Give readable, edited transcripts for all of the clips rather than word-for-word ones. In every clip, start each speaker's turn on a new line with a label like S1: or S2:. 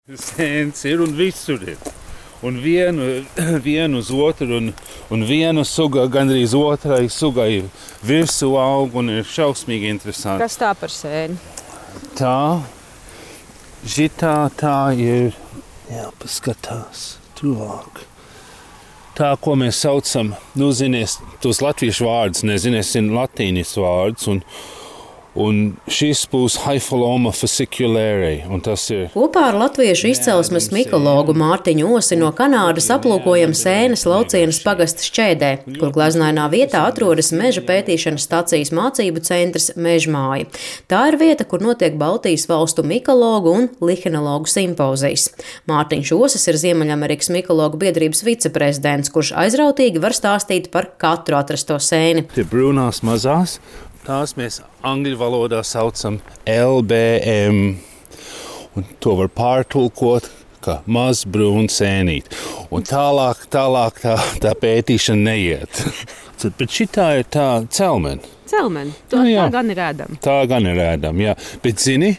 S1: Sēnes ir un visur ir. Un vienu uz otru, un vienu suga gandrīz otrai sugai virsū aug un ir šausmīgi interesanti.
S2: Kas tā par sēni?
S1: Tā ir, jāpaskatās tuvāk. Tā, ko mēs saucam, zinies, tos latviešu vārdus, nezinies, latīnis vārds, un šis būs Hypholoma fasciculare, un tas ir.
S3: Kopā ar latviešu izcelsmes mikologu Mārtiņu Osi no Kanādas aplūkojam Sēnes Laucienas pagasta Šķēdē, kur gleznainā vietā atrodas Meža pētīšanas stacijas mācību centrs Mežmāja. Tā ir vieta, kur notiek Baltijas valstu mikologu un lihenologu simpozijas. Mārtiņš Osis ir Ziemeļamerikas mikologu biedrības viceprezidents, kurš aizrautīgi var stāstīt par katru atrasto sēni.
S1: Tie brūnās mazās. Tās mēs angļu valodā saucam LBM, un to var pārtulkot kā maz brūna sēnīt. Un tālāk tā pētīšana neiet. Bet šitā ir tā celmene.
S2: Celmene, tā gan ir ēdama.
S1: Tā gan ir ēdama, jā. Bet zini,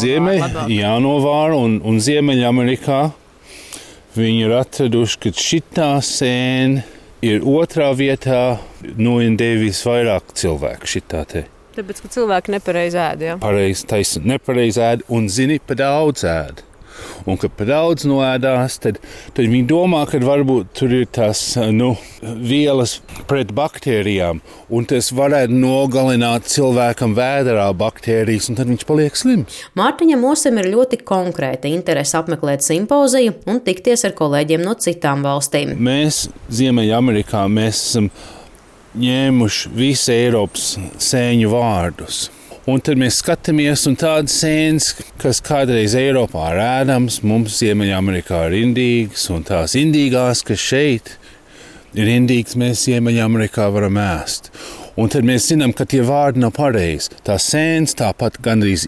S1: jānovāra un Ziemeļamerikā viņi ir atraduši, ka šitā sēne ir otrā vietā, devis vairāk cilvēku šitā te.
S2: Tāpēc, ka cilvēki nepareizi ēd, jā?
S1: Pareizi, nepareizi ēd un zini, pa daudz ēd. Un, kad pa daudz noēdās, tad viņi domā, ka varbūt tur ir tās vielas pret baktērijām, un tas varētu nogalināt cilvēkam vēderā baktērijas, un tad viņš paliek slims.
S3: Mārtiņam Osim ir ļoti konkrēta interese apmeklēt simpoziju un tikties ar kolēģiem no citām valstīm.
S1: Mēs Ziemeļamerikā esam ņēmuši visu Eiropas sēņu vārdus. Un tad mēs skatāmies, un tādas sēnes, kas kādreiz Eiropā ir ēdams, mums Ziemeļamerikā ir indīgas, un tās indīgās, kas šeit ir indīgas, mēs Ziemeļamerikā varam ēst. Un tad mēs zinām, ka tie vārdi nav pareizi. Tās sēnes tāpat gandrīz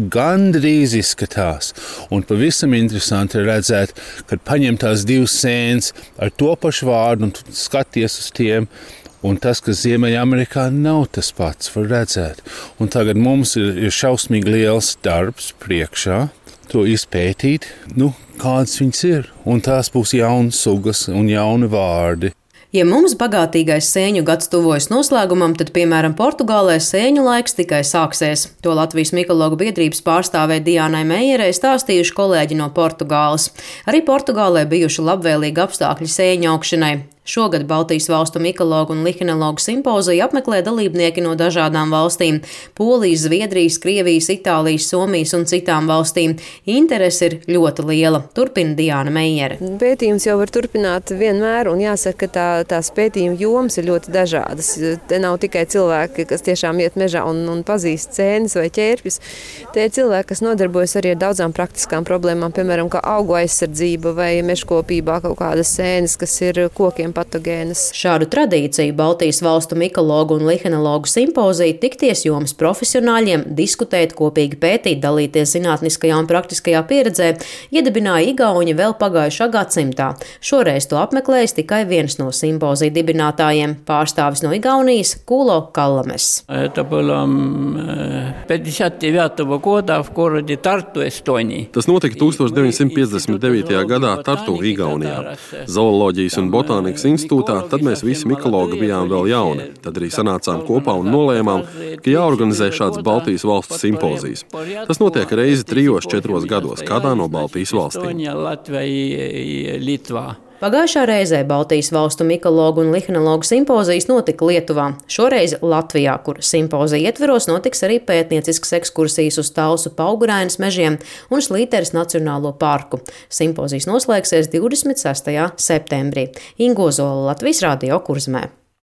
S1: izskatās. Un pavisam interesanti ir redzēt, kad paņem tās divas sēnes ar to pašu vārdu un skaties uz tiem. Un tas, kas Ziemeļamerikā nav tas pats, var redzēt. Un tagad mums ir šausmīgi liels darbs priekšā, to izpētīt, kādas viņas ir. Un tās būs jaunas sugas un jauni vārdi.
S3: Ja mums bagātīgais sēņu gads tuvojas noslēgumam, tad, piemēram, Portugālē sēņu laiks tikai sāksies. To Latvijas mikologu biedrības pārstāvē Diānai Meierei stāstījuši kolēģi no Portugāles. Arī Portugālē bijuši labvēlīgi apstākļi sēņu augšanai. Šogad Baltijas valstu mikologu un lihenologu simpoziju apmeklē dalībnieki no dažādām valstīm – Polijas, Zviedrijas, Krievijas, Itālijas, Somijas un citām valstīm. Interese ir ļoti liela, turpina Diāna Meiere.
S2: Pētījums jau var turpināt vienmēr, un jāsaka, ka tās pētījuma jomas ir ļoti dažādas. Te nav tikai cilvēki, kas tiešām iet mežā un pazīst sēnes vai ķērpjus. Te ir cilvēki, kas nodarbojas arī ar daudzām praktiskām problēmām, piemēram, kā augu aizsardzība vai mežkopībā kaut kādas sēnes, kas ir kokiem patogēnas.
S3: Šādu tradīciju Baltijas valstu mikologu un lihenologu simpoziju tikties jomas profesionāļiem, diskutēt, kopīgi pētīt, dalīties zinātniskajā un praktiskajā pieredzē iedibināja Igauņi vēl pagājušā gadsimtā. Šoreiz to apmeklējis tikai viens no simpoziju dibinātājiem – pārstāvis no Igaunijas Kulo Kallames.
S4: Tas notika 1959. gadā Tartu, Igaunijā. Zooloģijas un botānikas institūtā, tad mēs visi mikologi bijām vēl jauni. Tad arī sanācām kopā un nolēmām, ka jāorganizē šāds Baltijas valstu simpozijas. Tas notiek reizi 3-4 gados, kādā no Baltijas valstīm.
S3: Pagājušā reizē Baltijas valstu mikologu un lihenologu simpozijas notika Lietuvā. Šoreiz Latvijā, kur simpozija ietveros, notiks arī pētnieciskas ekskursijas uz Talsu Paugurainas mežiem un Slīteres Nacionālo parku. Simpozijas noslēgsies 26. septembrī. Ingo Zola, Latvijas Radio Kurzemē.